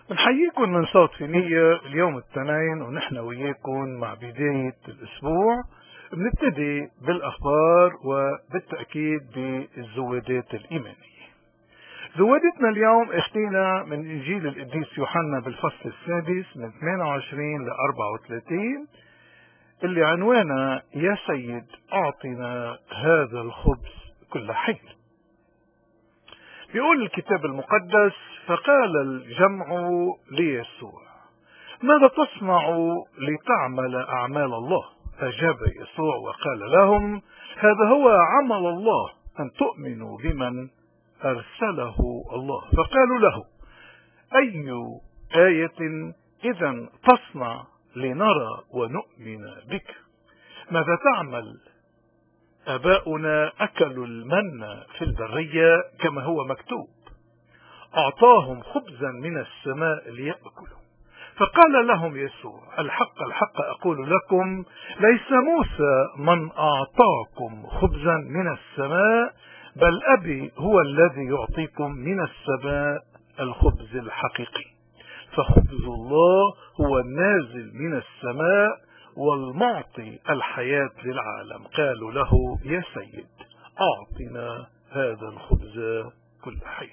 بنحييكم من صوت في نية اليوم الاثنين، ونحن وياكم مع بداية الأسبوع. بنبتدي بالأخبار وبالتأكيد بالزوادات الإيمانية. زوادتنا اليوم اختينا من إنجيل القديس يوحنا بالفصل السادس من 28 ل 34 اللي عنوانها يا سيد أعطنا هذا الخبز كل حين. بيقول الكتاب المقدس: فقال الجمع ليسوع: ماذا تصنع لتعمل أعمال الله؟ أجاب يسوع وقال لهم: هذا هو عمل الله، أن تؤمنوا بمن أرسله الله. فقالوا له: أي آية إذن تصنع لنرى ونؤمن بك؟ ماذا تعمل؟ آباؤنا أكلوا المن في البرية كما هو مكتوب: أعطاهم خبزا من السماء ليأكلوا. فقال لهم يسوع: الحق الحق أقول لكم، ليس موسى من أعطاكم خبزا من السماء، بل أبي هو الذي يعطيكم من السماء الخبز الحقيقي. فخبز الله هو النازل من السماء والمعطي الحياة للعالم. قالوا له: يا سيد أعطنا هذا الخبز كل حين.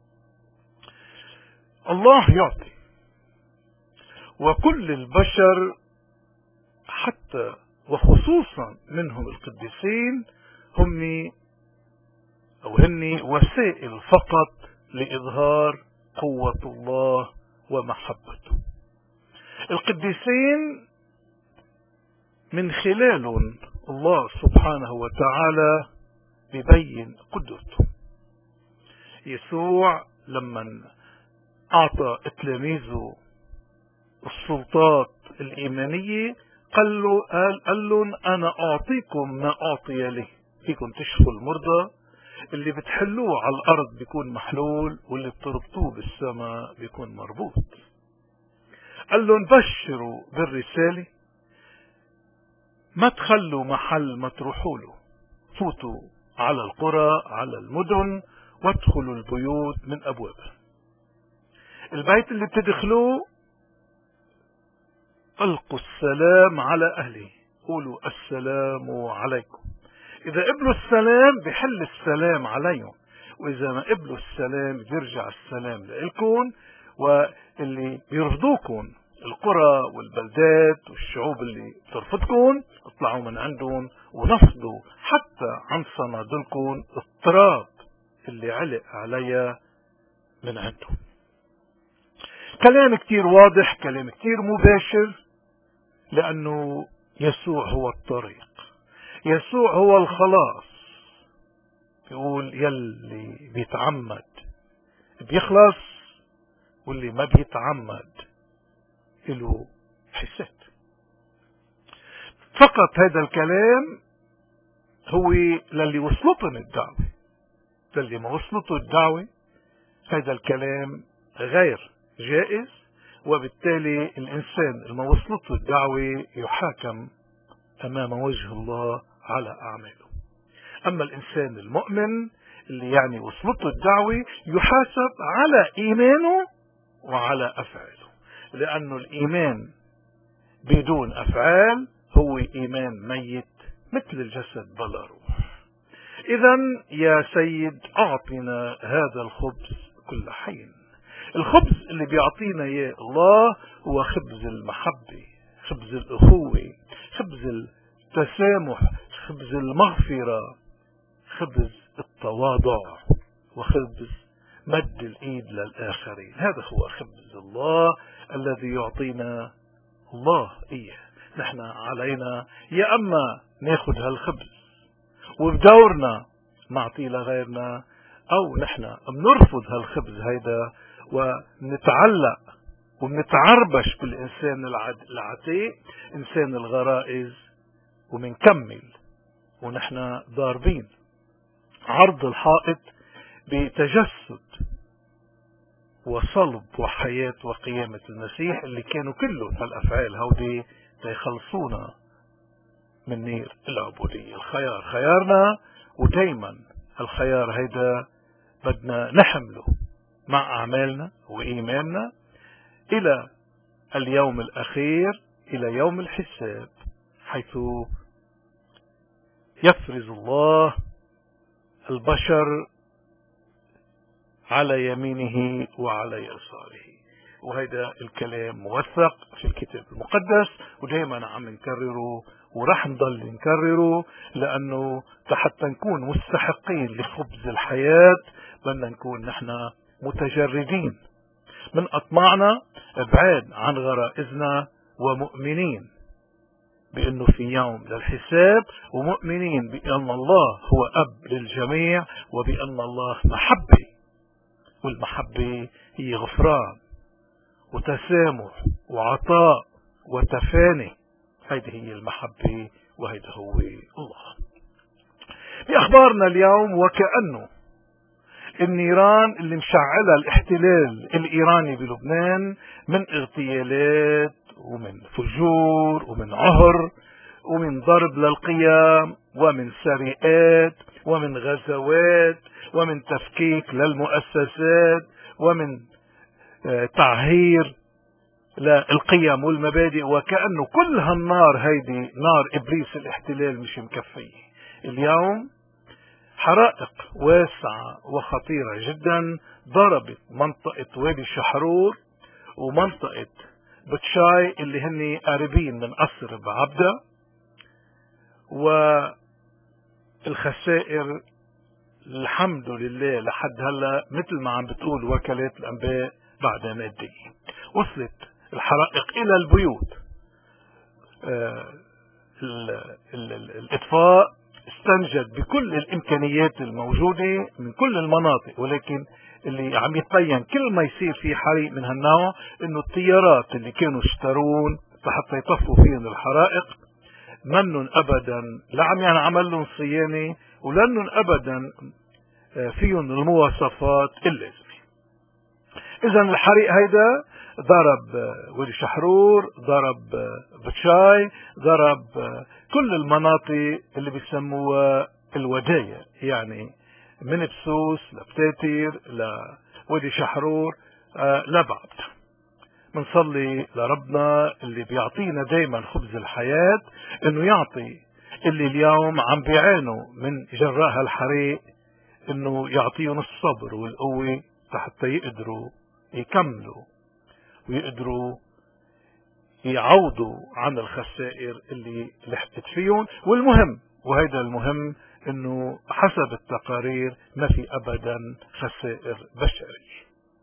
الله يعطي، وكل البشر حتى وخصوصا منهم القديسين هن وسائل فقط لإظهار قوة الله ومحبته. القديسين من خلالهم الله سبحانه وتعالى بيبين قدرته. يسوع لما أعطى تلاميذه السلطات الإيمانية قال لهم: أنا أعطيكم ما أعطي لي. فيكم تشفوا المرضى، اللي بتحلوه على الأرض بيكون محلول، واللي بتربطوه بالسماء بيكون مربوط. قال لهم: بشروا بالرسالة، ما تخلوا محل ما تروحوا له، فوتوا على القرى على المدن وادخلوا البيوت من أبوابها. البيت اللي بتدخلوه ألقوا السلام على أهله، قولوا السلام عليكم. إذا قبلوا السلام بحل السلام عليهم، وإذا ما قبلوا السلام بيرجع السلام لإلكم. واللي بيرفضوكم، القرى والبلدات والشعوب اللي بترفضكم، اطلعوا من عندهم ونفضوا حتى عن صنادلكم التراب اللي علق عليها من عندهم. كلام كتير واضح، كلام كتير مباشر، لأنه يسوع هو الطريق، يسوع هو الخلاص. يقول: يلي بيتعمد بيخلص، واللي ما بيتعمد له حساب. فقط هذا الكلام هو للي وصلتهم الدعوة. للي ما وصلته الدعوة هذا الكلام غير جائز، وبالتالي الإنسان اللي ما وصلته الدعوة يحاكم أمام وجه الله على أعماله. أما الإنسان المؤمن اللي يعني وصلته الدعوة يحاسب على إيمانه وعلى أفعاله، لأنه الإيمان بدون أفعال هو إيمان ميت مثل الجسد بلا روح. إذن يا سيد أعطنا هذا الخبز كل حين. الخبز اللي بيعطينا إياه الله هو خبز المحبة، خبز الأخوة، خبز التسامح، خبز المغفرة، خبز التواضع، وخبز مد الإيد للآخرين. هذا هو خبز الله الذي يعطينا الله إياه. نحن علينا يا أما ناخد هالخبز وبدورنا نعطيه لغيرنا، أو نحن بنرفض هالخبز هيدا ونتعلق ونتعربش بالإنسان العتيق، إنسان الغرائز، ومنكمل ونحن ضاربين عرض الحائط بتجسد وصلب وحياة وقيامة المسيح، اللي كانوا كلهم هالأفعال هودي تيخلصونا من نير العبودية. الخيار خيارنا، ودايما الخيار هيدا بدنا نحمله مع أعمالنا وإيماننا، إلى اليوم الأخير، إلى يوم الحساب، حيث يفرز الله البشر على يمينه وعلى يساره. وهذا الكلام موثق في الكتاب المقدس، ودائما عم نكرره ورح نضل نكرره، لأنه حتى نكون مستحقين لخبز الحياة بدنا نكون نحن متجردين من أطماعنا، بعاد عن غرائزنا، ومؤمنين بأنه في يوم للحساب، ومؤمنين بأن الله هو أب للجميع، وبأن الله محبة، والمحبة هي غفران وتسامح وعطاء وتفاني. هذه هي المحبة، وهذا هو الله. بأخبارنا اليوم وكأنه النيران اللي مشعلها الاحتلال الإيراني بلبنان من اغتيالات ومن فجور ومن عهر ومن ضرب للقيم ومن سرقات ومن غزوات ومن تفكيك للمؤسسات ومن تعهير للقيم والمبادئ، وكأنه كل هالنار هيدي نار إبليس الاحتلال مش مكفية. اليوم حرائق واسعة وخطيرة جدا ضربت منطقة وادي شحرور ومنطقة بتشاي اللي هن قريبين من قصر بعبدة، والخسائر الحمد لله لحد هلا مثل ما عم بتقول وكالات الأنباء بعد مادية. وصلت الحرائق إلى البيوت. الإطفاء استنجد بكل الإمكانيات الموجودة من كل المناطق، ولكن اللي عم يتبين كل ما يصير في حريق من هالنوع إنه الطيارات اللي كانوا يشترون حتى يطفوا فيهم الحرائق منن أبدا لا عم ينعمل لهم صيانة، ولنن أبدا فيهم المواصفات اللازمة. إذا الحريق هيدا ضرب وادي شحرور، ضرب بتشاي، ضرب كل المناطق اللي بيسموها الوداية، يعني من بسوس لبتاتر لوادي شحرور لبعد. منصلي لربنا اللي بيعطينا دايما خبز الحياة انه يعطي اللي اليوم عم بيعانوا من جراء الحريق، انه يعطيهم الصبر والقوة حتى يقدروا يكملوا ويقدروا يعوضوا عن الخسائر اللي لحقت فيهم. والمهم، وهذا المهم، انه حسب التقارير ما في ابدا خسائر بشرية.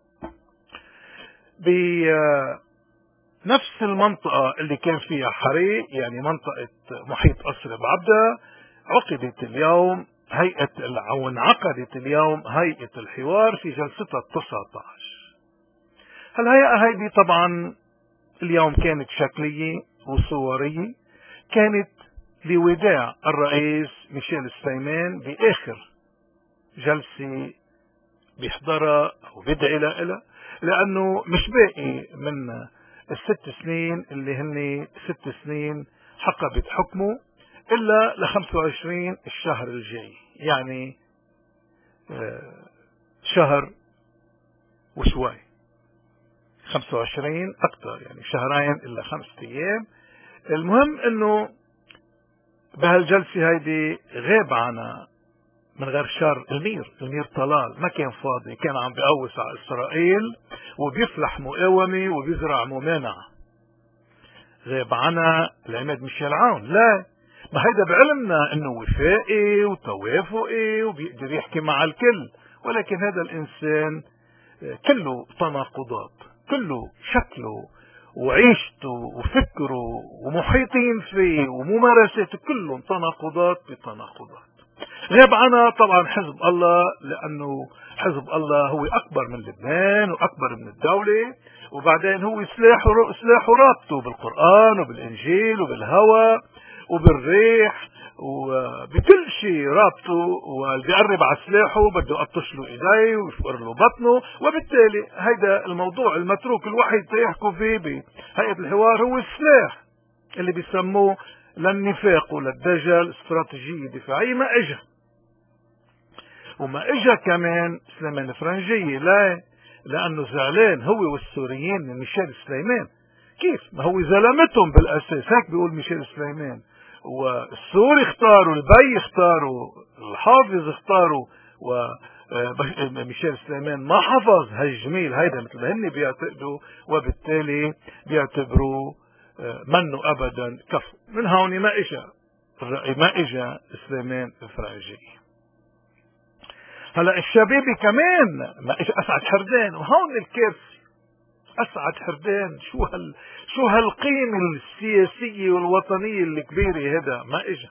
بنفس المنطقة اللي كان فيها حريق، يعني منطقة محيط قصر بعبدة، عقدت اليوم أو انعقدت اليوم هيئة الحوار في جلستها 19. هالهيئة هيدي طبعا اليوم كانت شكلية وصورية، كانت لوداع الرئيس ميشيل سليمان بآخر جلسة بيحضرها أو بدعي لها، لأنه مش باقي من ال6 سنين اللي هن 6 سنين حقبت حكمه إلا ل25 الشهر الجاي، يعني شهر وشوي، 25 أكثر، يعني شهرين إلا 5 أيام. المهم إنه بهالجلسة هيدي غاب عنا من غير شر المير طلال، ما كان فاضي، كان عم بيقوس على إسرائيل وبيفلح مقاومة وبيزرع ممانعة. غاب عنا العماد ميشيل عون، لا، ما هيدا بعلمنا انه وفائي وتوافقي وبيقدر يحكي مع الكل، ولكن هذا الانسان كله تناقضات، كله شكله وعيشته وفكره ومحيطين فيه وممارساته كلهم تناقضات بتناقضات. غاب عنا طبعا حزب الله، لأنه حزب الله هو أكبر من لبنان وأكبر من الدولة، وبعدين هو سلاحه رابطه بالقرآن وبالإنجيل وبالهوى وبالريح وبكل شيء رابطه، واللي بيقرب على سلاحه بده يقطش له ايديه ويفقر له بطنه. وبالتالي هيدا الموضوع المتروك الوحيد تيحكوا فيه بهيئة الحوار هو السلاح اللي بيسموه للنفاق وللدجل استراتيجية دفاعية. ما اجا وما اجا كمان سليمان فرنجية، لا، لأنه زعلان هو والسوريين من ميشيل سليمان. كيف؟ ما هو زلمتهم بالأساس، هيك بيقول ميشيل سليمان. والسوري اختاروا، البي اختاروا، الحافظ اختاروا، وميشيل سليمان ما حفظ هالجميل هيدا مثل ما هن بيعتقدوا، وبالتالي بيعتبروا منه أبدا كفو. من هون ما اجا سليمان الفرنجي. هلا الشبيبي كمان ما اجى اسعد حردان، وهون الكارثه. اسعد حردان شو هالقيمه السياسيه والوطنيه الكبيره، هذا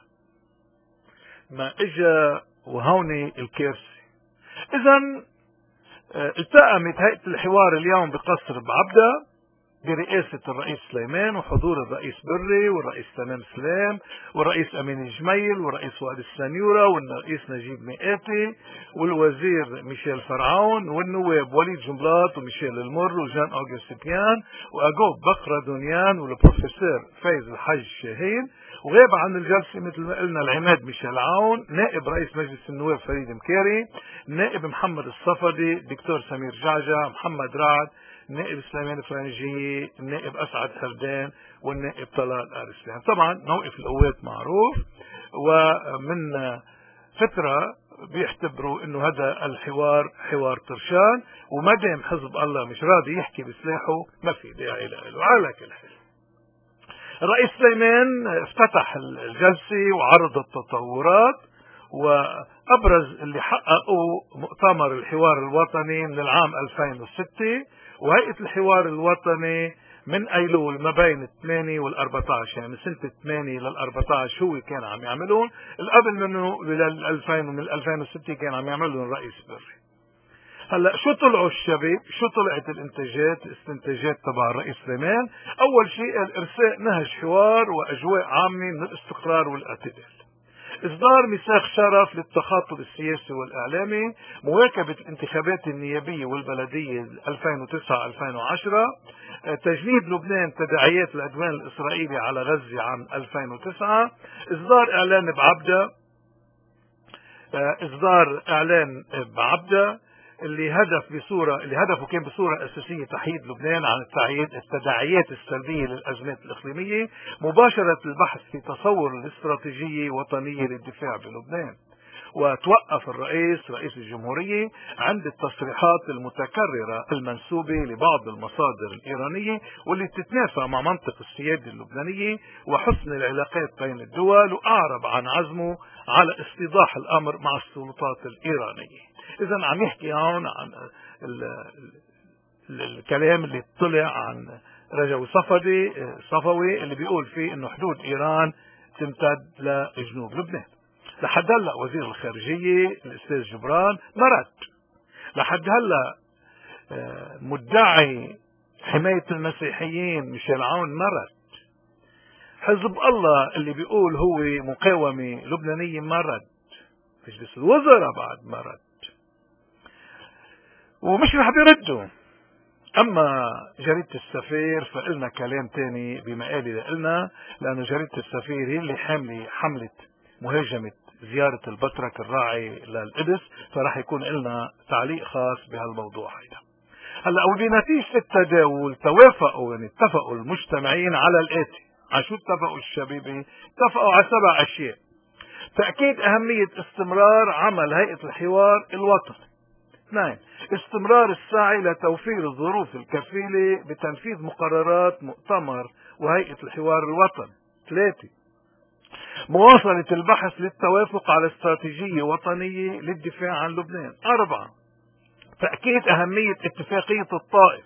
ما اجى وهون الكارثه. اذا التأمت هيئه الحوار اليوم بقصر بعبدة برئاسة الرئيس سليمان وحضور الرئيس بري والرئيس تمام سلام والرئيس أمين الجميل والرئيس وائل السنيورة والرئيس نجيب مئاتي والوزير ميشيل فرعون والنواب وليد جنبلاط وميشيل المر وجان أوغستيان وأجوب بقرة دونيان والبروفيسور فايز الحج شاهين. وغاب عن الجلسة مثل ما قلنا العماد ميشيل عون، نائب رئيس مجلس النواب فريد مكاري، نائب محمد الصفدي، دكتور سمير جعجع، محمد رعد، النائب سليمان الفرنجي، النائب أسعد حردان، والنائب طلال أرسلان. طبعا موقف القوات معروف، ومن فترة بيعتبروا انه هذا الحوار حوار طرشان، وما دام حزب الله مش راضي يحكي بسلاحه ما في داعي له. على كل حال الرئيس سليمان افتتح الجلسة وعرض التطورات، وأبرز اللي حققوا مؤتمر الحوار الوطني من العام 2006 وهيئة الحوار الوطني من أيلول ما بين 8 وال14، يعني من سنة 8 لل14 هو كان عم يعملون، القبل منه لل2000 ومن 2006 كان عم يعملون الرئيس بري. هلا شو طلعوا الشباب؟ شو طلعت الاستنتاجات تبع الرئيس سليمان؟ أول شيء الإرساء نهج حوار وأجواء عامة من الاستقرار والاعتدال، إصدار ميثاق شرف للتخاطب السياسي والإعلامي، مواكبة الانتخابات النيابية والبلدية 2009-2010، تجنيب لبنان تداعيات العدوان الإسرائيلي على غزة عام 2009، إصدار إعلان بعبدة اللي هدفه كان بصورة أساسية تحييد لبنان عن التداعيات السلبية للأزمات الإقليمية، مباشرة البحث في تصور الاستراتيجية وطنية للدفاع بلبنان. وتوقف رئيس الجمهورية عند التصريحات المتكررة المنسوبة لبعض المصادر الإيرانية واللي تتنافى مع منطق السيادة اللبنانية وحسن العلاقات بين الدول، وأعرب عن عزمه على استيضاح الأمر مع السلطات الإيرانية. إذا عم يحكي هون عن الكلام اللي طلع عن رجوي صفوي اللي بيقول فيه إنه حدود إيران تمتد لجنوب لبنان. لحد هلا وزير الخارجية الأستاذ جبران ما رد. لحد هلا مدعي حماية المسيحيين ميشيل عون ما رد. حزب الله اللي بيقول هو مقاومة لبنانية ما رد. مجلس الوزراء بعد ما رد، ومش رح بيردوا. أما جريدة السفير فقلنا كلام تاني بمقالي لقلنا، لأنه جريدة السفير هي اللي حملت مهاجمة زيارة البطرك الراعي للقدس، فراح يكون لنا تعليق خاص بهالموضوع هيدا. هلا وبنتيجة التداول اتفقوا المجتمعين على الآتي. على شو اتفقوا الشبيبة؟ اتفقوا على 7 أشياء. تأكيد أهمية استمرار عمل هيئة الحوار الوطني. 2. استمرار السعي لتوفير الظروف الكفيلة بتنفيذ مقررات مؤتمر وهيئة الحوار الوطني. 3. مواصلة البحث للتوافق على استراتيجية وطنية للدفاع عن لبنان. 4. تأكيد أهمية اتفاقية الطائف.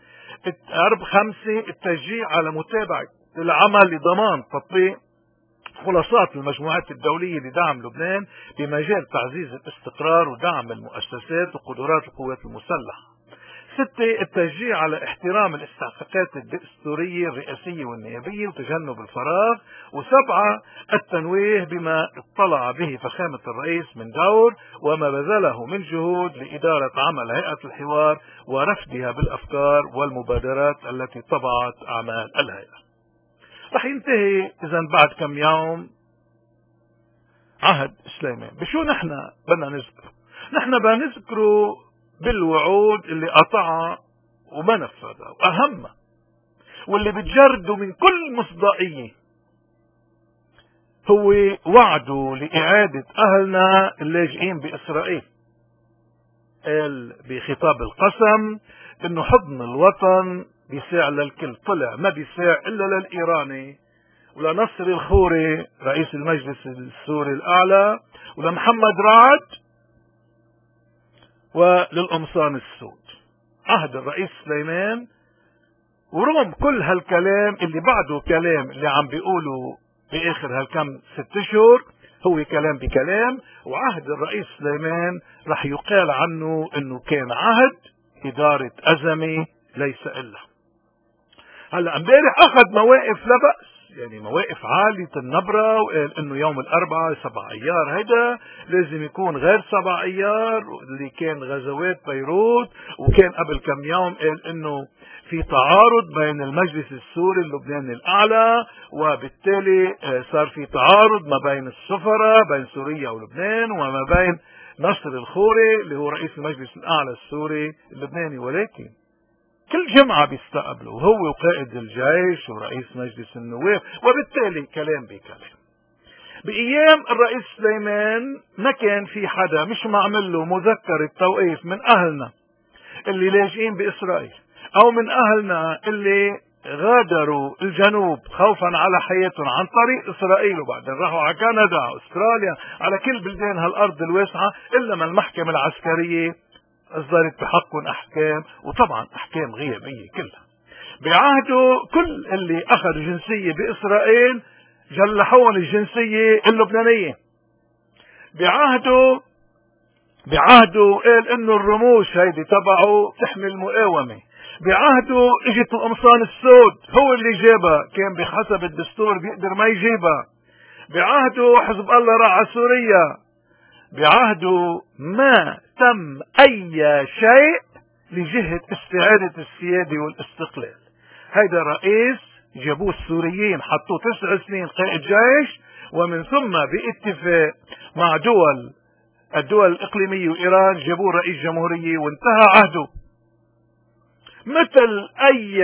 5. التشجيع على متابعة العمل لضمان تطبيق خلاصات المجموعات الدولية لدعم لبنان بمجال تعزيز الاستقرار ودعم المؤسسات وقدرات القوات المسلحة. 6. التشجيع على احترام الاستحقاقات الدستورية الرئاسية والنيابية وتجنب الفراغ. 7. التنويه بما اطلع به فخامة الرئيس من دور وما بذله من جهود لإدارة عمل هيئة الحوار ورفدها بالأفكار والمبادرات التي طبعت أعمال الهيئة. رح ينتهي إذا بعد كم يوم عهد سليمان. بشو نحن بدنا نذكره؟ نحن بدنا نذكره بالوعود اللي قطعها وما نفذها، وأهم واللي بتجرده من كل مصداقية هو وعده لإعادة أهلنا اللاجئين بإسرائيل. قال بخطاب القسم إنه حضن الوطن بيساع للكل، طلع ما بيساع إلا للإيراني ولنصر الخوري رئيس المجلس السوري الأعلى ولمحمد رعد وللقمصان السود. عهد الرئيس سليمان، ورغم كل هالكلام اللي بعده كلام اللي عم بيقولوا بآخر هالكم 6 أشهر هو كلام بكلام، وعهد الرئيس سليمان رح يقال عنه انه كان عهد إدارة أزمة ليس إلا. هلا امبارح أخذ مواقف لا بأس، يعني مواقف عالية النبرة، وقال انه يوم الأربعاء 7 أيار هيدا لازم يكون غير 7 أيار اللي كان غزوات بيروت، وكان قبل كم يوم قال انه في تعارض بين المجلس السوري اللبناني الأعلى، وبالتالي صار في تعارض ما بين السفراء بين سوريا ولبنان وما بين نصر الخوري اللي هو رئيس المجلس الأعلى السوري اللبناني. ولكن كل جمعة بيستقبلوا وهو وقائد الجيش ورئيس مجلس النواب، وبالتالي كلام بكلام. بأيام الرئيس سليمان ما كان في حدا مش معمل له مذكرة توقيف من أهلنا اللي لاجئين بإسرائيل أو من أهلنا اللي غادروا الجنوب خوفا على حياتهم عن طريق إسرائيل وبعدين راحوا على كندا أستراليا على كل بلدان هالأرض الواسعة، إلا ما المحكمة العسكرية أصدرت بحقهم أحكام، وطبعا أحكام غيابية كلها. بعهده كل اللي أخذ جنسية بإسرائيل جلحون الجنسية اللبنانية. بعهده قال إنه الرموش هيدي تبعه تحمي المقاومة. بعهده اجت القمصان السود هو اللي جابها، كان بحسب الدستور بيقدر ما يجيبها. بعهده حزب الله راح على سوريا. بعهده ما تم أي شيء لجهة استعادة السيادة والاستقلال. هيدا رئيس جابوه السوريين حطوه 9 سنين قائد جيش، ومن ثم باتفاق مع الدول الإقليمية وإيران جابوه رئيس جمهورية وانتهى عهده. مثل أي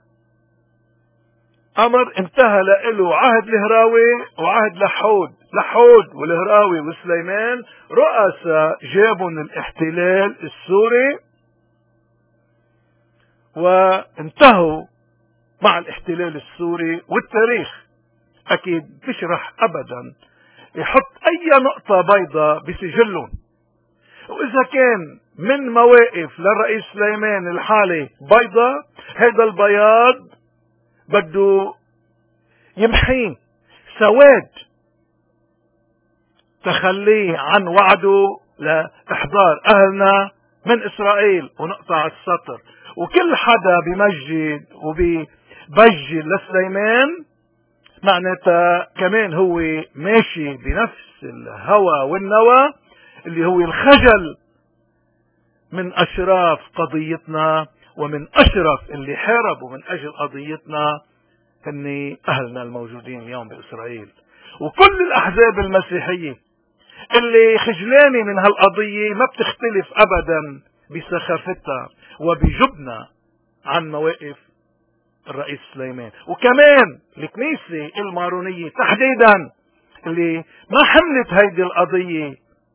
أمر انتهى له عهد الهراوي وعهد لحود والهراوي وسليمان، رؤساء جابوا من الاحتلال السوري وانتهوا مع الاحتلال السوري. والتاريخ أكيد مش رح أبدا يحط أي نقطة بيضاء بسجلهم. وإذا كان من مواقف للرئيس سليمان الحالي بيضاء، هذا البياض بده يمحيه سواد تخليه عن وعده لإحضار أهلنا من إسرائيل ونقطع السطر. وكل حدا بمجد وبيبجل لسليمان معناتها كمان هو ماشي بنفس الهوى والنوى اللي هو الخجل من أشراف قضيتنا، ومن أشرف اللي حاربوا من أجل قضيتنا هن أهلنا الموجودين اليوم بإسرائيل. وكل الأحزاب المسيحية اللي خجلانة من هالقضية ما بتختلف أبدا بسخافتها وبجبنها عن مواقف الرئيس سليمان. وكمان الكنيسة المارونية تحديدا اللي ما حملت هيدي القضية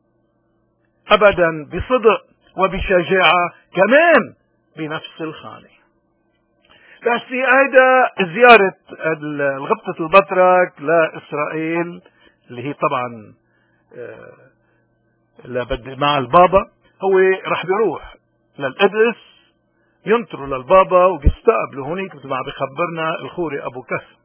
أبدا بصدق وبشجاعة كمان بنفس الخانة. بس هيدا زيارة الغبطة البطرك لإسرائيل اللي هي طبعا مع البابا، هو رح بيروح للقدس ينطروا للبابا وبيستقبلوا هونيك مثل ما عم بخبرنا الخوري أبو كسم،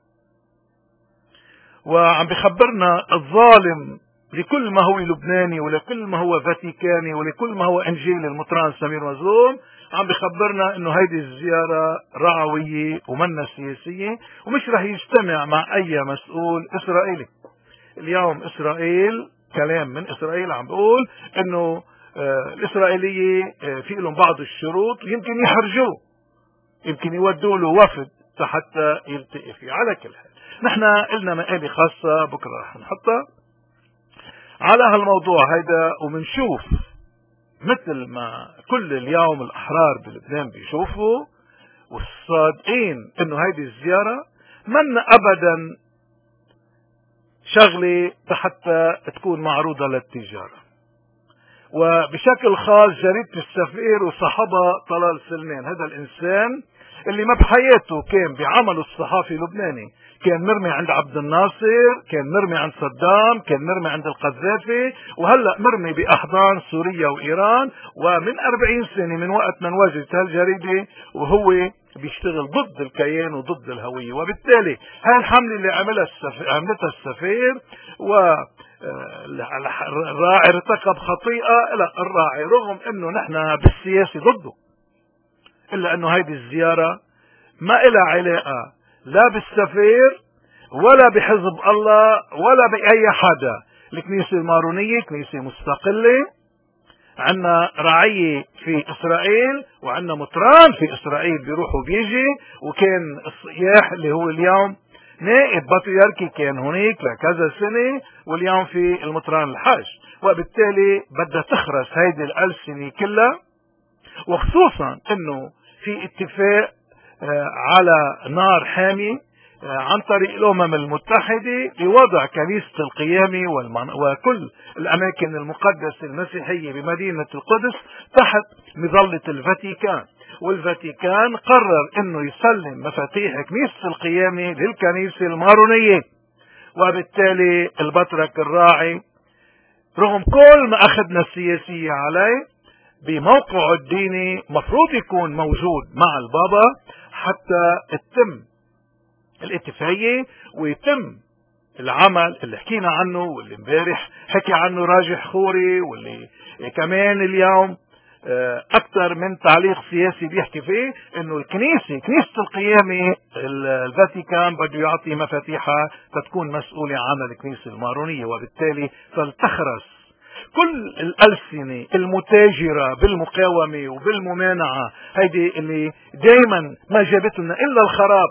وعم بخبرنا الظالم لكل ما هو لبناني ولكل ما هو فاتيكاني ولكل ما هو انجيلي المطران سمير مظلوم، عم بخبرنا انه هيدي الزيارة رعوية ومنها سياسية ومش رح يجتمع مع اي مسؤول اسرائيلي. اليوم اسرائيل كلام من اسرائيل عم بقول انه الاسرائيلية في لهم بعض الشروط يمكن يحرجوه، يمكن يودوا له وفد حتى يلتقي فيه. على كل حال نحن قلنا مقالة خاصة بكرة رح نحطها على هالموضوع هيدا، ومنشوف مثل ما كل اليوم الأحرار بلبنان بيشوفوا والصادقين انه هيدي الزيارة من ابدا شغلة حتى تكون معروضة للتجارة. وبشكل خاص جريدة السفير وصاحبها طلال سلمان، هذا الانسان اللي ما بحياته كان بعمله الصحافي اللبناني، كان مرمي عند عبد الناصر، كان مرمي عند صدام، كان مرمي عند القذافي، وهلأ مرمي بأحضان سوريا وإيران. ومن 40 سنة من وقت ما انوجدت هالجريدة وهو بيشتغل ضد الكيان وضد الهوية. وبالتالي هاي الحملة اللي عملتها السفير الراعي ارتكب خطيئة. لا، الراعي رغم انه نحن بالسياسة ضده، الا انه هيدي الزيارة ما إلها علاقة لا بالسفير ولا بحزب الله ولا بأي حدا. الكنيسة المارونية كنيسة مستقلة، عنا رعية في إسرائيل وعنا مطران في إسرائيل بيروح وبيجي، وكان الصياح اللي هو اليوم نائب بطريركي كان هناك لكذا سنة، واليوم في المطران الحاج. وبالتالي بدها تخرس هيدي الألسنة كلها، وخصوصا انه في اتفاق على نار حامي عن طريق الأمم المتحدة لوضع كنيسة القيامة وكل الأماكن المقدسة المسيحية بمدينة القدس تحت مظلة الفاتيكان. والفاتيكان قرر انه يسلم مفاتيح كنيسة القيامة للكنيسة المارونية. وبالتالي البطرك الراعي رغم كل ما أخذنا السياسية عليه بموقعه الديني مفروض يكون موجود مع البابا حتى تتم الاتفاقية ويتم العمل اللي حكينا عنه، واللي امبارح حكي عنه راجح خوري، واللي كمان اليوم اكثر من تعليق سياسي بيحكي فيه انه كنيسة القيامة الفاتيكان بده يعطي مفاتيحها فتكون مسؤولة عن الكنيسة المارونية. وبالتالي فلتخرس كل الألسنة المتاجرة بالمقاومة وبالممانعة، هيدي اللي دايما ما جابت لنا إلا الخراب.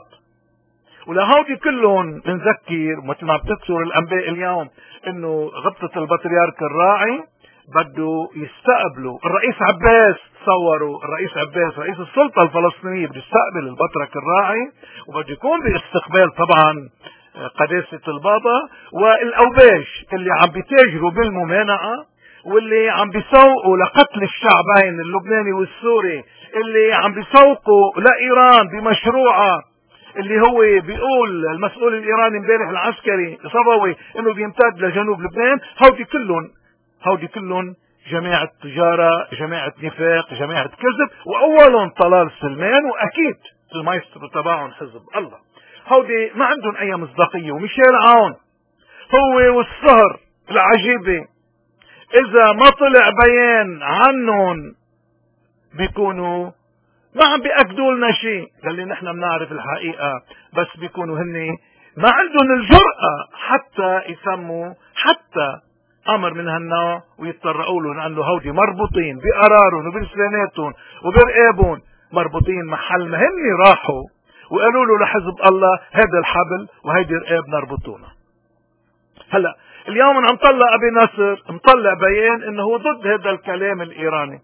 ولهودي كلهم بنذكر مثل ما بتذكر الأنباء اليوم إنه غبطة البطريرك الراعي بده يستقبلوا الرئيس عباس. تصوروا الرئيس عباس رئيس السلطة الفلسطينية بده يستقبل البطرك الراعي، وبده يكون باستقبال طبعا قداسة البابا والأوباش اللي عم بيتاجروا بالممانعة واللي عم بيسوقوا لقتل الشعبين اللبناني والسوري، اللي عم بيسوقوا لإيران بمشروعها اللي هو بيقول المسؤول الإيراني امبارح العسكري صبوي انه بيمتد لجنوب لبنان. هودي كلهم جماعة تجارة، جماعة نفاق، جماعة كذب، وأولهم طلال سلمان، وأكيد المايسترو تبعهم حزب الله. هودي ما عندهم أي مصداقية. وميشيل عون هو والسهر العجيبة إذا ما طلع بيان عنهم بيكونوا ما عم بيأكدوا لنا شيء، للي نحن بنعرف الحقيقة، بس بيكونوا هن ما عندهم الجرأة حتى يسموا حتى أمر من هالنوع ويتطرقوا له، لأنه هودي مربوطين بقرارهم وبرسالاتهم وبرقابهم، مربوطين محل ما هن راحوا وقالوا له لحزب الله هذا الحبل وهيدي رقاب نربطونا. هلا اليوم عم طلع أبي نصر مطلع بيان انه هو ضد هذا الكلام الإيراني.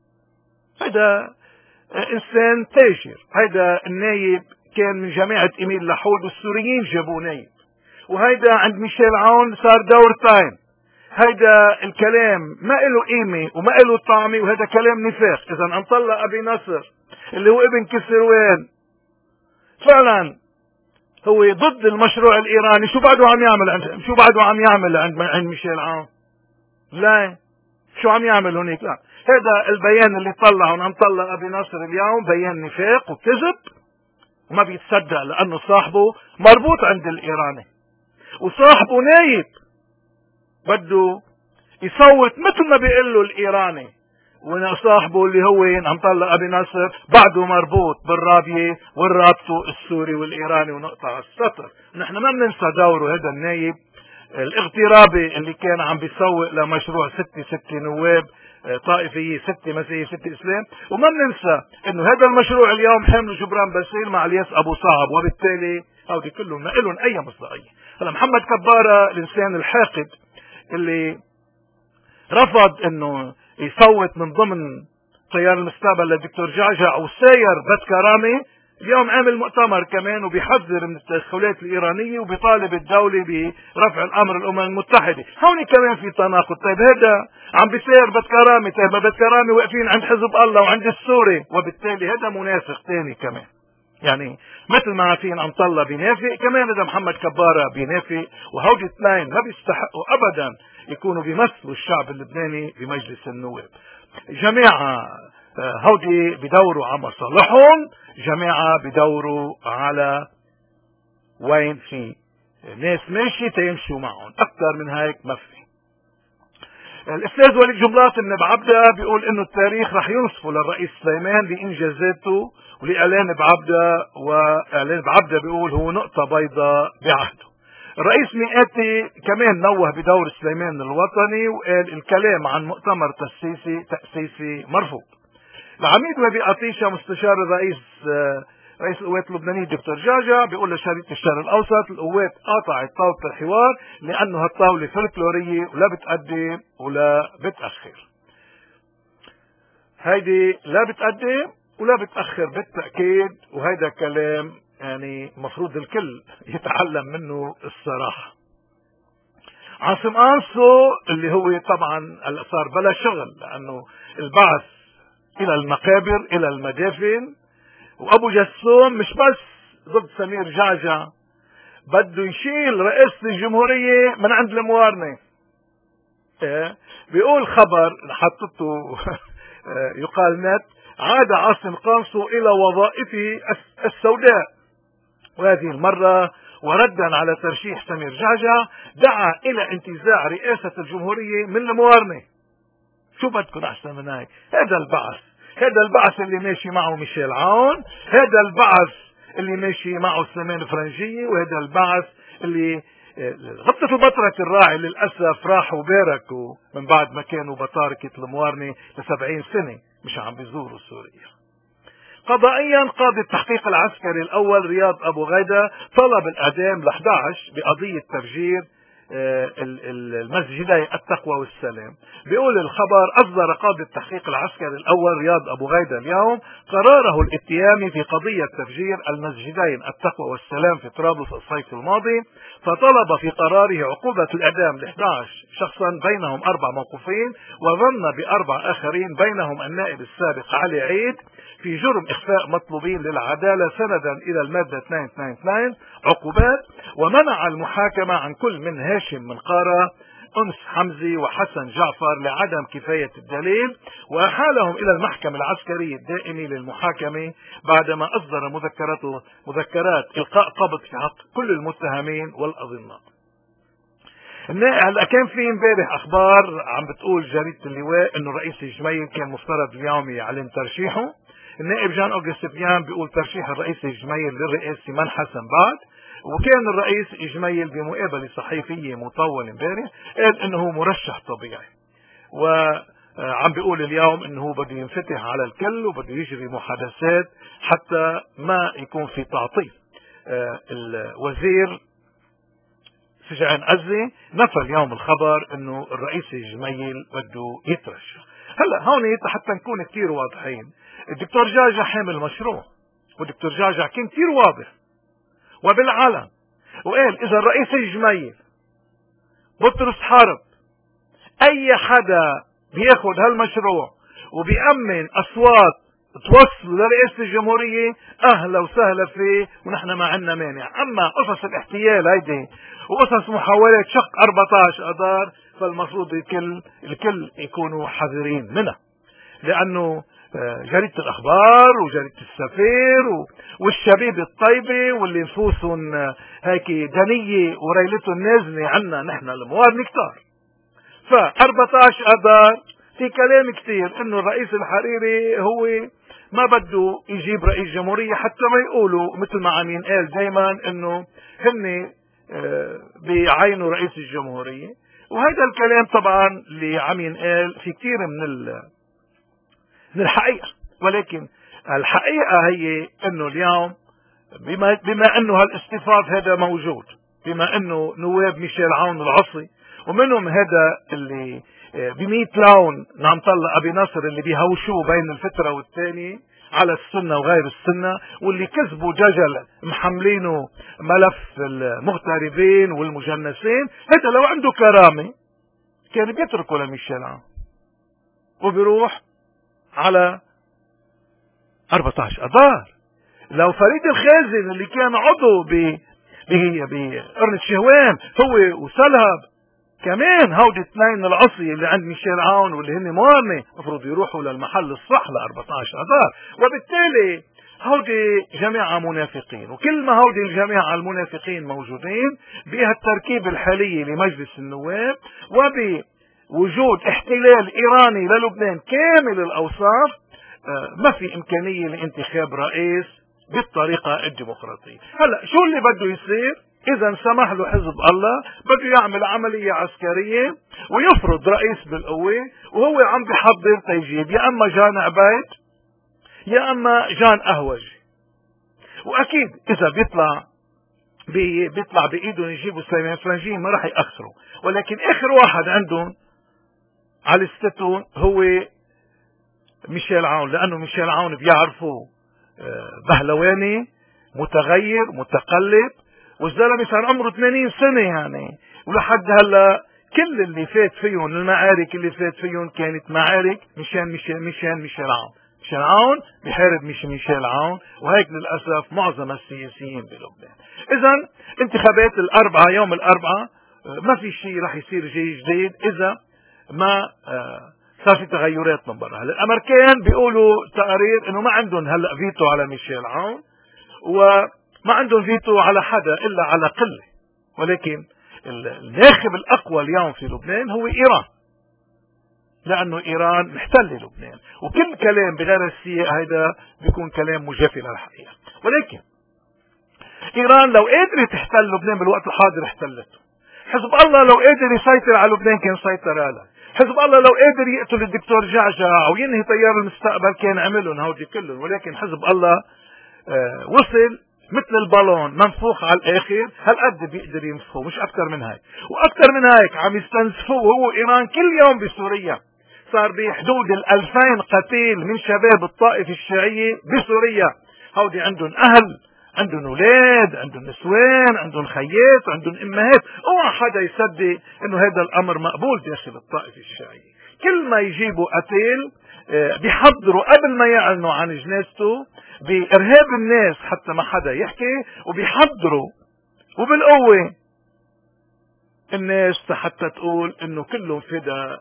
هذا انسان تاجر، هذا النايب كان من جماعة إيميل لحود والسوريين جابوا نايب، وهيدا عند ميشيل عون صار دور تايم. هيدا الكلام ما له قيمة وما له طعمة، وهذا كلام نفاق. إذا عم طلع أبي نصر اللي هو ابن كسروان فعلا هو ضد المشروع الإيراني، شو بعده عم يعمل عند ميشيل عون؟ لا، شو عم يعمل هناك؟ لا، هذا البيان اللي طلعه عم طلع أبي نصر اليوم بيان نفاق وكذب وما بيتصدق، لأنه صاحبه مربوط عند الإيراني وصاحبه نايب بده يصوت مثل ما بيقول له الإيراني، وصاحبه اللي هو عم طلع أبي نصر بعده مربوط بالرابية والرابطه السوري والإيراني ونقطع السطر. نحن ما بننسى دوره هذا النايب الاغترابي اللي كان عم بيسوق لمشروع 6 نواب طائفية، 6 مسيحية 6 إسلام. وما بننسى انه هذا المشروع اليوم حامله جبران باسيل مع الياس ابو صعب، وبالتالي هودي كلهم ما لهم اي مصداقية. هلا محمد كبارة الانسان الحاقد اللي رفض انه يصوت من ضمن تيار المستقبل للدكتور جعجع وساير بث كرامة، اليوم عامل مؤتمر كمان وبيحذر من التدخلات الإيرانية وبيطالب الدولة برفع الأمر الأمم المتحدة. هون كمان في تناقض. طيب هذا عم بيسير بث كرامة، طيب ما بث كرامة واقفين عند حزب الله وعند السوري، وبالتالي هذا منافق تاني كمان. يعني مثل ما عارفين عم الله بينافق، كمان هذا محمد كبارة بينافق، وهودي اثنين ما بيستحقوا أبدا يكونوا بيمثلوا الشعب اللبناني بمجلس النواب. جماعة هودي بدوروا على مصالحهم، جماعة بدوروا على وين في ناس ماشي تيمشوا معهم، أكثر من هيك ما في. الأستاذ وليد جملات من بعبدة بيقول إنه التاريخ رح ينصفه للرئيس سليمان لإنجازاته ولإعلان بعبدة، وإعلان بعبدة بيقول هو نقطة بيضاء بعهده. الرئيس مئاتي كمان نوه بدور سليمان الوطني وقال الكلام عن مؤتمر تأسيسي مرفوض. العميد وهبي قطيشة مستشار رئيس القوات اللبنانية دكتور جعجع بيقول لشريط الشرق الأوسط القوات قاطعت طاولة الحوار لأنه هالطاولة فلكلورية ولا بتقدم ولا بتأخر. هيدي لا بتقدم ولا بتأخر بالتأكيد، وهيدا كلام يعني مفروض الكل يتعلم منه الصراحة. عاصم أنصو اللي هو طبعا صار بلا شغل لأنه البعث إلى المقابر إلى المدافن، وأبو جسوم مش بس ضد سمير جعجع، بده يشيل رئيسة الجمهورية من عند الموارنة. بيقول خبر حطته يقال نت عاد عاصم قانصو إلى وظائفه السوداء، وهذه المرة وردا على ترشيح سمير جعجع دعا إلى انتزاع رئاسة الجمهورية من الموارنة. شو بدكم أحسن من هيك؟ هذا البعث، هذا البعث اللي ماشي معه ميشيل عون، هذا البعث اللي ماشي معه سليمان فرنجية، وهذا البعث اللي غطة البطرك الراعي للأسف راحوا باركوا من بعد ما كانوا بطاركة الموارنة ل70 سنة مش عم بيزوروا سوريا. قضائيا قاضي التحقيق العسكري الأول رياض أبو غيدة طلب الإعدام ل11 بقضية تفجير المسجدي التقوى والسلام. بيقول الخبر أصدر قاضي التحقيق العسكري الأول رياض أبو غيدة اليوم قراره الاتهامي في قضية تفجير المسجدين التقوى والسلام في طرابلس الصيف الماضي، فطلب في قراره عقوبة الإعدام ل11 شخصا بينهم 4 موقوفين، وظن ب4 آخرين بينهم النائب السابق علي عيد في جرم إخفاء مطلوبين للعدالة سندا إلى المادة 222 عقوبات، ومنع المحاكمة عن كل من هاشم منقارة أنس حمزي وحسن جعفر لعدم كفاية الدليل، وأحالهم إلى المحكمة العسكرية الدائمة للمحاكمة بعدما أصدر مذكرات إلقاء قبض في حق كل المتهمين والأظناء. هلا كان في امبارح اخبار عم بتقول جريدة اللواء انه رئيس الجميل كان مفترض اليوم يعلن ترشيحه. النائب جان اوغستيان بيقول ترشيح الرئيس الجميل للرئاسة ما انحسم بعد، وكان الرئيس الجميل بمقابلة صحيفية مطولة امبارح قال انه مرشح طبيعي، وعم بيقول اليوم انه بده ينفتح على الكل وبده يجري محادثات حتى ما يكون في تعطيل. الوزير سجعان عزي نفى اليوم الخبر انه الرئيس الجميل بده يترشح. هلا هون حتى نكون كثير واضحين، الدكتور جعجع حامل مشروع، والدكتور جعجع كان كثير واضح وبالعلن وقال اذا الرئيس الجميل بطرس حرب اي حدا بياخد هالمشروع وبيأمن اصوات توصل لرئاسة الجمهورية اهلا وسهلا فيه ونحن ما عنا مانع. اما قصص الاحتيال هيدي وقصص محاولة شق 14 اذار فالمفروض الكل يكونوا حذرين منها، لانه جريدة الاخبار وجريدة السفير والشبيب الطيبة واللي نفوسهم هيك دنية وريلتهم نازلة عنا نحن الموارنة كتار. ف14 اذار في كلام كتير انه الرئيس الحريري هو ما بده يجيب رئيس جمهورية، حتى ما يقولوا مثل ما عم ينقال دايما انه هن بيعينوا رئيس الجمهورية. وهذا الكلام طبعا اللي عم ينقال في كتير من الحقيقة، ولكن الحقيقة هي انه اليوم بما انه هالاصطفاف هذا موجود، بما انه نواب ميشيل عون العصي ومنهم هذا اللي ب100 لون نعم طلع أبي نصر اللي بيهوشوه بين الفترة والتاني على السنة وغير السنة، واللي كذبوا دجل محملينه ملف المغتربين والمجنسين. هذا لو عنده كرامة كان بيتركه لميشيل عون وبيروح على 14 أذار. لو فريد الخازن اللي كان عضو بقرن الشهوان هو وسلهب كمان، هودي اثنين العصي اللي عند ميشيل عون واللي هن موارنة المفروض يروحوا للمحل الصح ل 14 أذار. وبالتالي هودي جماعة منافقين، وكل ما هودي الجماعة المنافقين موجودين بهالتركيب الحالي لمجلس النواب وبوجود احتلال إيراني للبنان كامل الأوصاف، ما في إمكانية لانتخاب رئيس بالطريقة الديمقراطية. هلأ شو اللي بده يصير؟ إذا سمح له حزب الله بده يعمل عملية عسكرية ويفرض رئيس بالقوة، وهو عم بيحضر تيجيب يا أما جان عبيد يا أما جان أهوج. وأكيد إذا بيطلع بإيدهم يجيبوا سليمان فرنجي ما راح يأخروا، ولكن آخر واحد عندهم على الستون هو ميشيل عون، لأنه ميشيل عون بيعرفوا بهلواني متغير متقلب، والزلمه صار عمره 80 سنه يعني، ولحد هلا كل اللي فات فيهم المعارك اللي فات فيهم كانت معارك مشان ميشيل عون. ميشيل عون بحارب ميشيل عون، وهيك للاسف معظم السياسيين بلبنان. اذا انتخابات الاربعاء يوم الاربعاء ما في شيء راح يصير جديد اذا ما صار في تغيرات من برا. هلا الامريكان بيقولوا تقارير انه ما عندهم هلا فيتو على ميشيل عون، وما عندهم فيتو على حدا الا على قله، ولكن الناخب الاقوى اليوم في لبنان هو ايران، لانه ايران محتله لبنان، وكل كلام بغير السياق هيدا بيكون كلام مجافي للحقيقه. ولكن ايران لو قدرت تحتل لبنان بالوقت الحاضر احتلته. حزب الله لو قدر يسيطر على لبنان كان سيطر على. حزب الله لو قدر يقتل الدكتور جعجع او ينهي تيار المستقبل كان عملهم هودي كلهم. ولكن حزب الله وصل مثل البالون منفوخ على الاخر، هالقد بيقدر ينفخه مش اكثر من هيك. واكثر من هيك عم يستنزفوه هو ايران كل يوم بسوريا. صار بحدود 2000 قتيل من شباب الطائفة الشيعية بسوريا. هودي عندهم اهل، عندهم اولاد، عندهم نسوان، عندهم خيات، عندهم امهات. اوعى حدا يصدق انه هذا الامر مقبول داخل الطائفة الشيعية. كل ما يجيبوا قتيل بيحضروا قبل ما يعلنوا عن جنازته بإرهاب الناس حتى ما حدا يحكي، وبيحضروا وبالقوة الناس حتى تقول انه كلهم فدا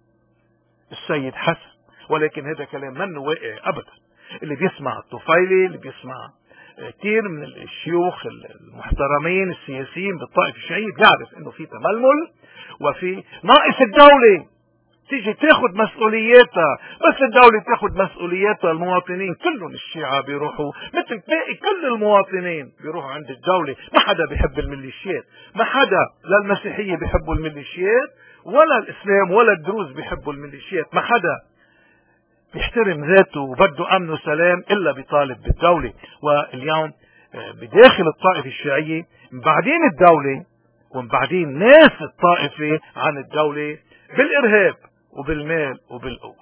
السيد حسن. ولكن هذا كلام منه واقع ابدا. اللي بيسمع الطفيلي، اللي بيسمع كثير من الشيوخ المحترمين السياسيين بالطائفة الشيعية بيعرف انه في تململ وفي ناقص الدولة تيجي تاخد مسؤولياتها. بس الدولة تاخد مسؤولياتها المواطنين كلهم الشيعة بيروحوا مثل باقي كل المواطنين بيروحوا عند الدولة. ما حدا بيحب الميليشيات، ما حدا لا المسيحية بيحبوا الميليشيات ولا الاسلام ولا الدروز بيحبوا الميليشيات. ما حدا بيحترم ذاته وبده امن وسلام الا بيطالب بالدولة. واليوم بداخل الطائفة الشيعية بعدين الدولة وبعدين ناس الطائفة عن الدولة بالارهاب وبالمال وبالقوة.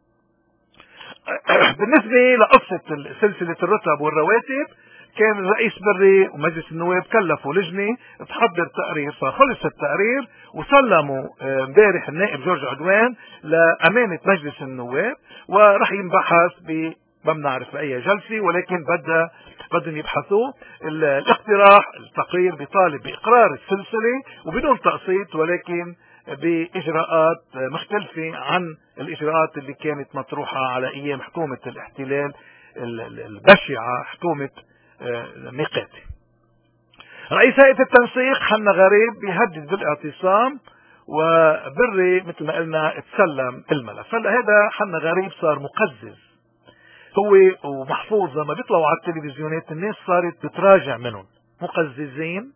بالنسبة لقصة سلسلة الرتب والرواتب، كان الرئيس بري ومجلس النواب كلفوا لجنة تحضر تقرير، فخلص التقرير وسلموا امبارح النائب جورج عدوان لأمانة مجلس النواب، ورح ينبحث ما بنعرف بأي جلسة، ولكن بدهم يبحثوا. الاقتراح التقرير بيطالب بإقرار السلسلة وبدون تقسيط، ولكن بإجراءات مختلفة عن الإجراءات اللي كانت مطروحة على أيام حكومة الاحتلال البشعة، حكومة ميقاتي. رئيس هيئة التنسيق حنا غريب بيهدد بالاعتصام، وبري مثل ما قلنا تسلم الملف. هلا هذا حنا غريب صار مقزز هو ومحفوظ. لما بيطلعوا على التلفزيونات الناس صارت بتراجع منهم، مقززين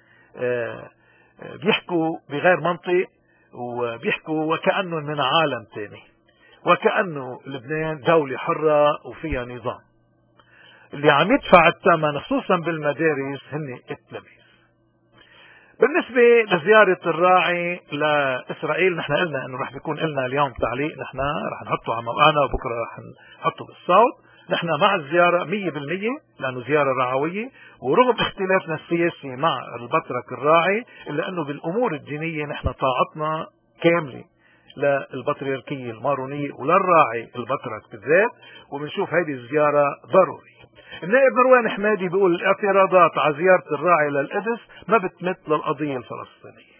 بيحكوا بغير منطق وبيحكوا وكأنهم من عالم تاني، وكأنه لبنان دولة حرة وفيها نظام. اللي عم يدفع الثمن خصوصا بالمدارس هن التلاميذ. بالنسبة لزيارة الراعي لإسرائيل، نحن قلنا انه رح بيكون لنا اليوم تعليق، نحن رح نحطه على موقعنا وبكرة رح نحطه بالصوت. نحن مع الزيارة 100%، لأنه زيارة رعوية، ورغم اختلافنا السياسي مع البطرك الراعي إلا أنه بالأمور الدينية نحن طاعتنا كاملة للبطريركية المارونية وللراعي البطرك بالذات، وبنشوف هذه الزيارة ضرورية. النائب مروان حمادي بيقول الاعتراضات على زيارة الراعي للقدس ما بتمت للقضية الفلسطينية.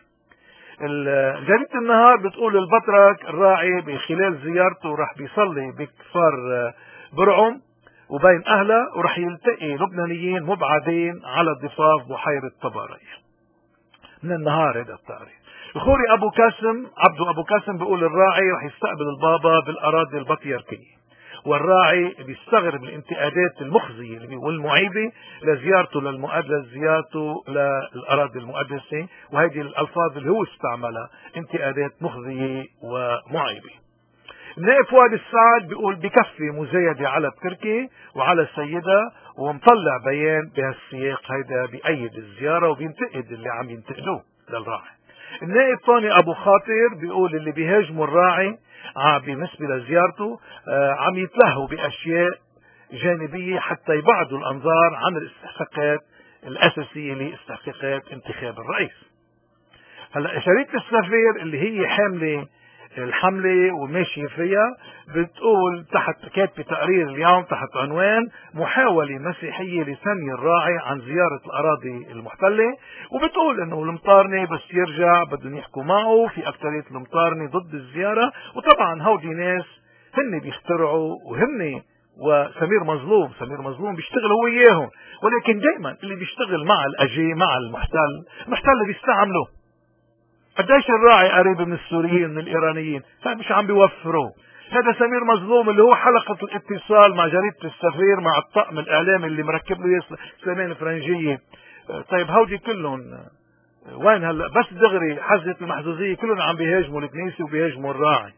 جريدة النهار بتقول البطرك الراعي بخلال زيارته رح بيصلي بكفار برعم وبين أهلها، ورح يلتقي لبنانيين مبعدين على ضفاف بحيرة طبارية. من النهار هذا التاريخ. الخوري عبدو أبو قاسم بيقول الراعي رح يستقبل البابا بالأراضي البطريركية، والراعي بيستغرب الانتقادات المخزية والمعيبة لزيارته لزيارته للأراضي المقدسة، وهذه الألفاظ اللي هو استعملها انتقادات مخزية ومعيبة. النائب فؤاد السعد بيقول بكفي مزايدة على تركي وعلى سيدة، ومطلع بيان بهالسياق هيدا بأيد الزيارة وبينتقد اللي عم ينتقدوه للراعي. النائب طاني أبو خاطر بيقول اللي بيهاجموا الراعي بالنسبة لزيارته عم يتلهوا بأشياء جانبية حتى يبعدوا الأنظار عن الاستحقاقات الأساسية لاستحقاقات انتخاب الرئيس. هلا شريطة السفير اللي هي حاملة الحملة وماشية فيها بتقول كاتبة تقرير اليوم تحت عنوان محاولة مسيحية لثني الراعي عن زيارة الأراضي المحتلة، وبتقول انه المطارنة بس يرجع بدهم يحكوا معه، في أكترية المطارنة ضد الزيارة، وطبعا هودي ناس هن بيخترعوا وهن وسمير مظلوم بيشتغل هو اياهم، ولكن دائما اللي بيشتغل مع مع المحتل بيستعمله. قديش الراعي قريب من السوريين من الإيرانيين، مش عم بيوفروا. هذا سمير مظلوم اللي هو حلقة الاتصال مع جريدة السفير مع الطقم الإعلامي اللي مركب له سليمان فرنجية. طيب هودي كلهم وين هلا؟ بس دغري حزة المحظوظية كلهم عم بيهاجموا الكنيسة وبيهاجموا الراعي.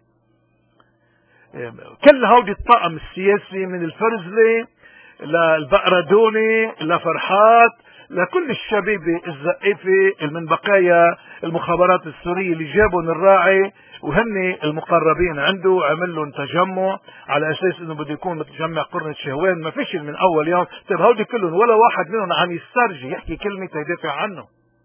كل هودي الطقم السياسي من الفرزلي للبقردوني لفرحات لكل الشبيبة الزقيفة من بقايا المخابرات السورية اللي جابوا الراعي وهن المقربين عنده، عمل لهم تجمع على اساس انه بده يكون متجمع قرنة شهوان، ما فشل من اول يوم. طيب هودي كلهم ولا واحد منهم عم يسترجي يحكي كلمة يدافع عنه.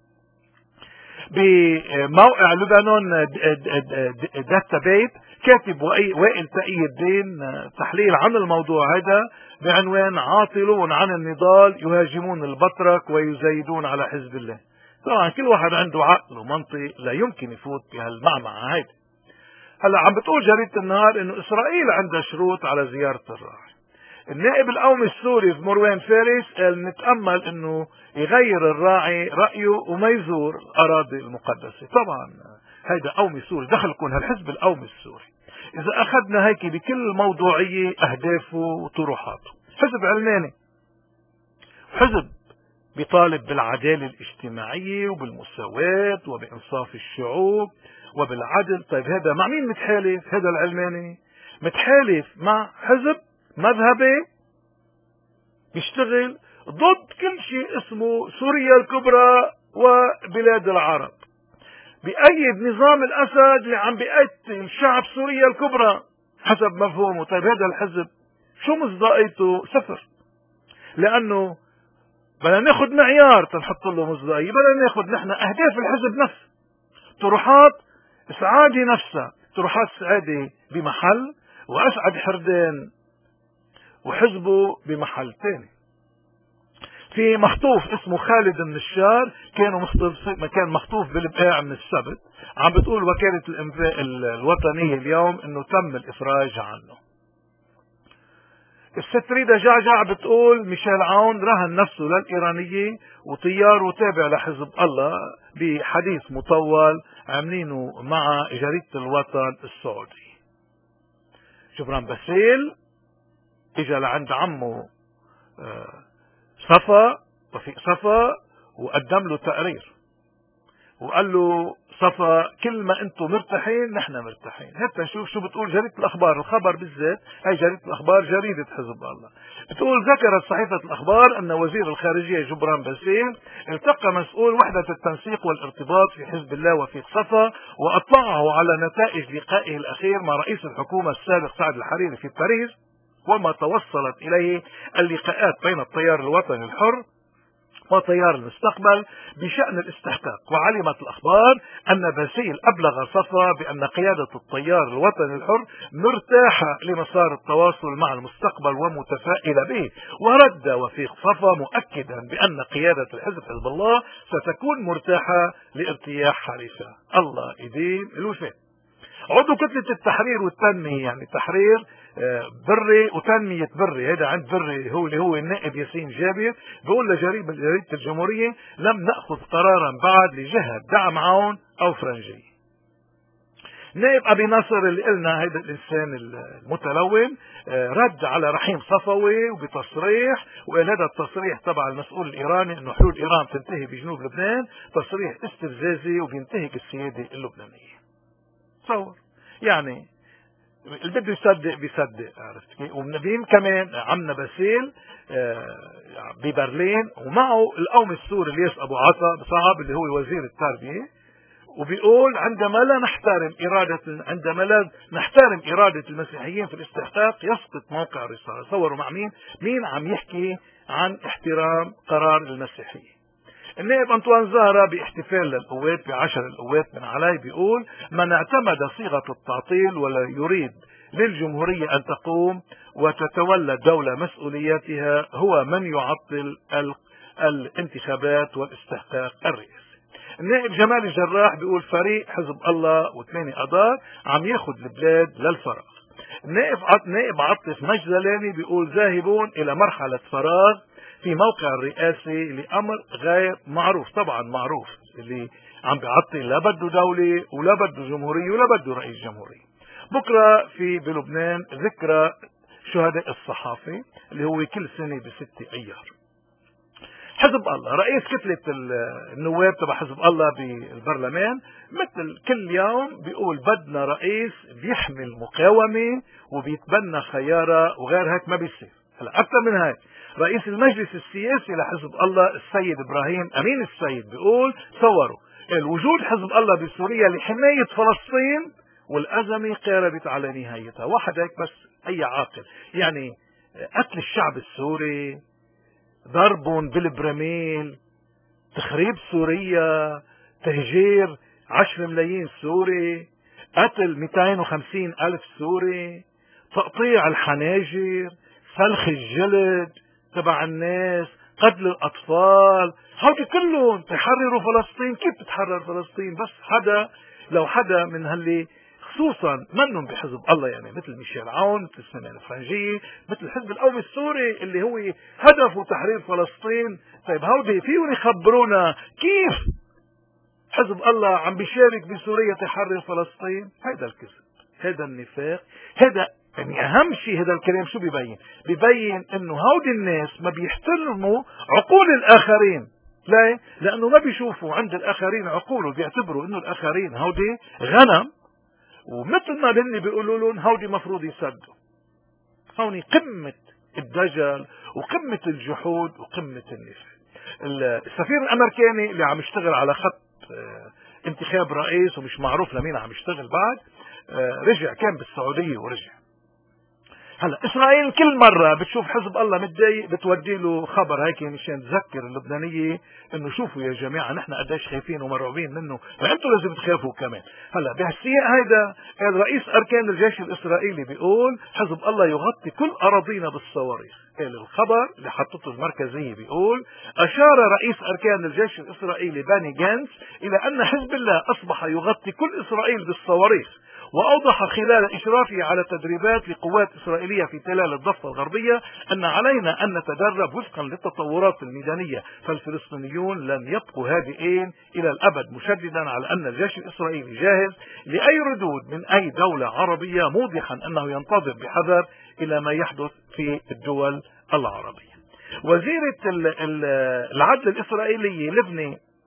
بموقع لبنان داتا بيت كاتب وائل تقي الدين تحليل عن الموضوع هذا بعنوان عاطلون عن النضال يهاجمون البطرك ويزايدون على حزب الله. طبعا كل واحد عنده عقل ومنطق لا يمكن يفوت بهالمعمعة هيدا. هلا عم بتقول جريدة النهار انه اسرائيل عندها شروط على زيارة الراعي. النائب القومي السوري في مروان فارس قال نتأمل انه يغير الراعي رأيه وما يزور الأراضي المقدسة. طبعا هيدا قومي سوري، دخلكم هالحزب القومي السوري. إذا أخذنا هيك بكل موضوعية أهدافه وطروحاته، حزب علماني، حزب بيطالب بالعدالة الاجتماعية وبالمساواة وبإنصاف الشعوب وبالعدل. طيب هذا مع مين متحالف؟ هذا العلماني متحالف مع حزب مذهبي بيشتغل ضد كل شيء اسمه سوريا الكبرى وبلاد العرب، بأيد نظام الأسد اللي عم بيقتل شعب سوريا الكبرى حسب مفهومه. طيب هذا الحزب شو مصداقيته؟ صفر، لأنه بدنا ناخد معيار تنحط له مصداقية، بدنا ناخد نحن أهداف الحزب نفسه، طروحات سعادة نفسها، طروحات سعادة بمحل وأسعد حردان وحزبه بمحل تاني. في مخطوف اسمه خالد النشار كان مخطوف بالبقاع من السبت، عم بتقول وكالة الانفاق الوطنية اليوم انه تم الافراج عنه. الست ريدا جعجع بتقول ميشيل عون رهن نفسه للإيرانية وطياره تابع لحزب الله بحديث مطول عاملينه مع جريدة الوطن السعودي. جبران باسيل اجا لعند عمه رفيق صفا وقدم له تقرير، وقال له صفا كل ما انتم مرتاحين نحن مرتاحين. هات نشوف شو بتقول جريدة الأخبار. الخبر بالذات هي جريدة الأخبار جريدة حزب الله. بتقول ذكرت صحيفة الأخبار أن وزير الخارجية جبران باسيل التقى مسؤول وحدة التنسيق والارتباط في حزب الله وفي صفا، وأطلعه على نتائج لقائه الأخير مع رئيس الحكومة السابق سعد الحريري في باريس، وما توصلت إليه اللقاءات بين التيار الوطني الحر وتيار المستقبل بشأن الاستحقاق. وعلمت الأخبار أن باسيل أبلغ صفا بأن قيادة التيار الوطني الحر مرتاحة لمسار التواصل مع المستقبل ومتفائلة به. ورد وفيق صفا مؤكدا بأن قيادة الحزب حزب الله ستكون مرتاحة لارتياح حليفها. الله يديم الوفاء. عضو كتلة التحرير والتنمية، يعني تحرير بري وتنمية بري، هذا عند بري هو اللي هو النائب ياسين جابر، بيقول لجريدة الجمهورية لم نأخذ قرارا بعد لجهة دعم عون أو فرنجية. نائب أبي نصر اللي قلنا هذا الإنسان المتلون رد على رحيم صفوي وبتصريح، وقال هذا التصريح تبع المسؤول الإيراني أنه حلول إيران تنتهي بجنوب لبنان تصريح استفزازي وبينتهك السيادة اللبنانية. تصور يعني اللي بده يصدق بيصدق، عرفت كيف؟ ومنبين كمان عمنا باسيل ببرلين ومعه القومي السوري الياس ابو عطا صعب اللي هو وزير التربيه، وبيقول عندما لا نحترم إرادة المسيحيين في الاستحقاق يسقط موقع الرسالة. تصوروا مع مين عم يحكي عن احترام قرار المسيحيين. النائب أنطوان زهرة باحتفال للقوات بعشر القوات من علي بيقول من اعتمد صيغة التعطيل ولا يريد للجمهورية أن تقوم وتتولى الدولة مسؤولياتها هو من يعطل الانتخابات والاستحقاق الرئاسي. النائب جمال الجراح بيقول فريق حزب الله و8 أذار عم ياخد البلاد للفراغ. النائب عطف مجدلاني بيقول ذاهبون إلى مرحلة فراغ في موقع الرئاسي لأمر غير معروف. طبعا معروف اللي عم بيعطي لا بده دولة ولا بده جمهورية ولا بده رئيس جمهورية. بكرة بلبنان ذكرى شهداء الصحافة اللي هو كل سنة ب6 أيار. حزب الله رئيس كتلة النواب تبع حزب الله بالبرلمان مثل كل يوم بيقول بدنا رئيس بيحمل مقاومة وبيتبنى خيارة، وغير هيك ما بيصير. هلا أكثر من هيك رئيس المجلس السياسي لحزب الله السيد إبراهيم أمين السيد بيقول تصوروا الوجود حزب الله بسوريا لحماية فلسطين والأزمة قاربت على نهايتها. واحد هيك بس أي عاقل يعني قتل الشعب السوري، ضربهم بالبراميل، تخريب سوريا، تهجير 10 ملايين سوري، قتل 250 ألف سوري، تقطيع الحناجر، سلخ الجلد تبع الناس، قتل الأطفال، هودي كلهم تحرروا فلسطين. كيف تتحرر فلسطين؟ بس لو حدا من هاللي خصوصا منهم بحزب الله يعني مثل ميشيل عون، مثل سليمان الفرنجية، مثل الحزب القومي السوري اللي هو هدفه تحرير فلسطين. طيب هودي فيهم يخبرونا كيف حزب الله عم بيشارك بسوريا تحرر فلسطين؟ هيدا الكذب، هيدا النفاق، هيدا يعني أهم شيء. هذا الكلام شو بيبين إنه هودي الناس ما بيحترموا عقول الآخرين. ليه؟ لأنه ما بيشوفوا عند الآخرين عقول، بيعتبروا إنه الآخرين هودي غنم، ومثل ما هن بيقولوا لهم هودي مفروض يصدقوا. هوني قمة الدجل وقمة الجحود وقمة النفاق. السفير الأمريكاني اللي عم يشتغل على خط انتخاب رئيس ومش معروف لمين عم يشتغل بعد، رجع كان بالسعودية ورجع. هلا اسرائيل كل مره بتشوف حزب الله متضايق بتودي له خبر هيك مشان تذكر اللبنانيه انه شوفوا يا جماعه نحن قديش خايفين ومرعوبين منه، فانتم لازم تخافوا كمان. هلا بهالسياق هيدا رئيس اركان الجيش الاسرائيلي بيقول حزب الله يغطي كل اراضينا بالصواريخ. قال الخبر اللي حطته المركزيه بيقول اشار رئيس اركان الجيش الاسرائيلي باني جانس الى ان حزب الله اصبح يغطي كل اسرائيل بالصواريخ، وأوضح خلال إشرافه على تدريبات لقوات إسرائيلية في تلال الضفة الغربية أن علينا أن نتدرب وفقا للتطورات الميدانية، فالفلسطينيون لن يبقوا هادئين إلى الأبد، مشددا على أن الجيش الإسرائيلي جاهز لأي ردود من أي دولة عربية، موضحا أنه ينتظر بحذر إلى ما يحدث في الدول العربية. وزيرة العدل الإسرائيلية لبني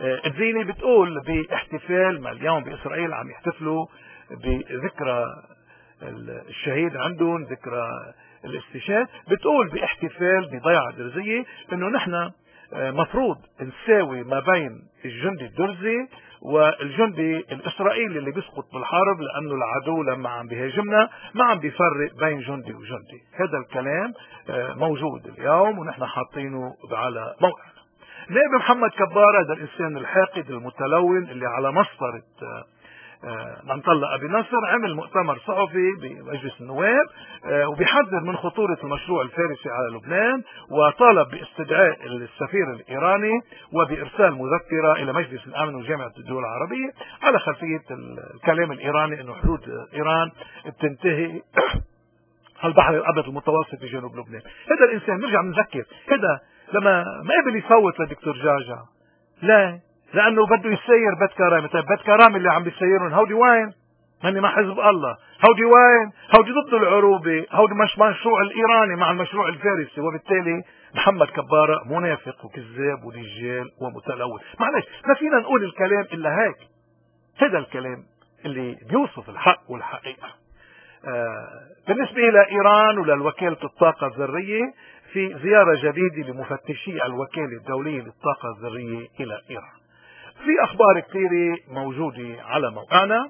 الزينة بتقول باحتفال ما اليوم بإسرائيل عم يحتفلوا بذكرى الشهيد عندهم، ذكرى الاستشهاد، بتقول باحتفال بضيعة درزية انه نحن مفروض نساوي ما بين الجندي الدرزي والجندي الإسرائيلي اللي بيسقط بالحرب، لأنه العدو لما عم بيهاجمنا ما عم بيفرق بين جندي وجندي. هذا الكلام موجود اليوم ونحن حاطينه على موقعنا. نائب محمد كبار هذا الإنسان الحاقد المتلون اللي على مسطرة منطلة أبي نصر عمل مؤتمر صحفي بمجلس النواب وبيحذر من خطورة المشروع الفارسي على لبنان، وطالب باستدعاء السفير الإيراني وبإرسال مذكرة إلى مجلس الأمن وجامعة الدول العربية على خلفية الكلام الإيراني أنه حدود إيران بتنتهي على البحر الأبيض المتوسط في جنوب لبنان. هذا الإنسان نرجع نذكر، هذا لما ما قبل يفوت لدكتور جعجع، لا، لأنه بده يسير بيت كرامة. طيب بيت كرامة اللي عم بيسيرون هودي وين؟ هني مع حزب الله، هودي وين؟ هودي ضد العروبة، هودي مش مشروع الإيراني مع المشروع الفارسي. وبالتالي محمد كبارة منافق وكذاب ودجال ومتلون. معلش ما فينا نقول الكلام إلا هيك، هذا الكلام اللي بيوصف الحق والحقيقة. بالنسبة إلى إيران وللوكالة الطاقة الذرية، في زيارة جديدة لمفتشي الوكالة الدولية للطاقة الذرية إلى إيران. في أخبار كثيرة موجودة على موقعنا،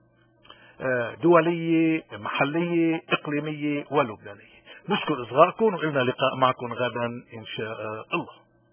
دولية محلية إقليمية ولبنانية. نشكر إصغائكم وإلنا لقاء معكم غدا إن شاء الله.